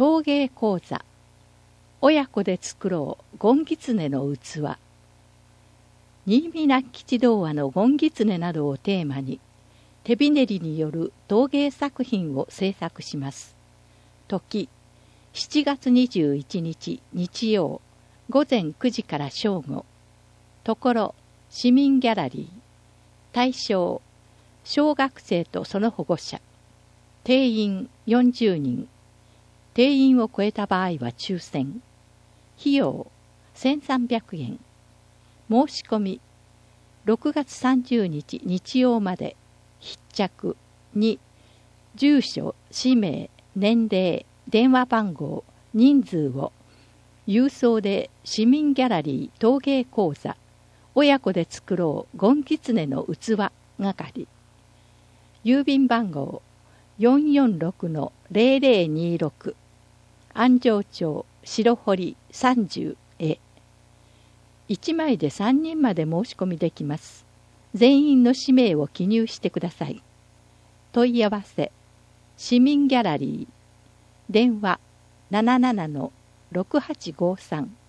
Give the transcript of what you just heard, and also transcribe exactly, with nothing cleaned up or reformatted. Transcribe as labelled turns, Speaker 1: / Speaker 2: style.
Speaker 1: 陶芸講座親子で作ろう権狐の器。新見那吉童話の権狐などをテーマに手びねりによる陶芸作品を制作します。時しちがつにじゅういちにち日曜午前くじから正午。ところ市民ギャラリー。対象小学生とその保護者。定員よんじゅうにん。定員を超えた場合は抽選。費用せんさんびゃくえん。申し込みろくがつさんじゅうにち日曜まで。必着に住所、氏名、年齢、電話番号、人数を郵送で市民ギャラリー陶芸講座親子で作ろう権狐の器係。郵便番号 よんよんろくのゼロゼロにろく 安城町白堀さんじゅうへ。いちまいでさんにんまで申し込みできます。全員の氏名を記入してください。問い合わせ市民ギャラリー。電話 ななななのろくはちごさん